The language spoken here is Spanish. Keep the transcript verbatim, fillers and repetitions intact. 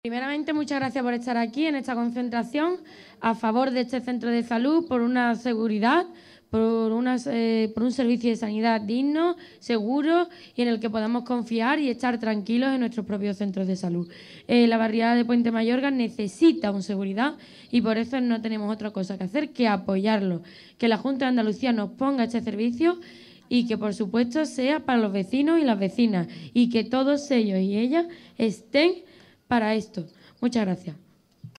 Primeramente, muchas gracias por estar aquí en esta concentración a favor de este centro de salud, por una seguridad, por, unas, eh, por un servicio de sanidad digno, seguro y en el que podamos confiar y estar tranquilos en nuestros propios centros de salud. Eh, la barriada de Puente Mayorga necesita una seguridad y por eso no tenemos otra cosa que hacer que apoyarlo. Que la Junta de Andalucía nos ponga este servicio y que, por supuesto, sea para los vecinos y las vecinas y que todos ellos y ellas estén para esto. Muchas gracias.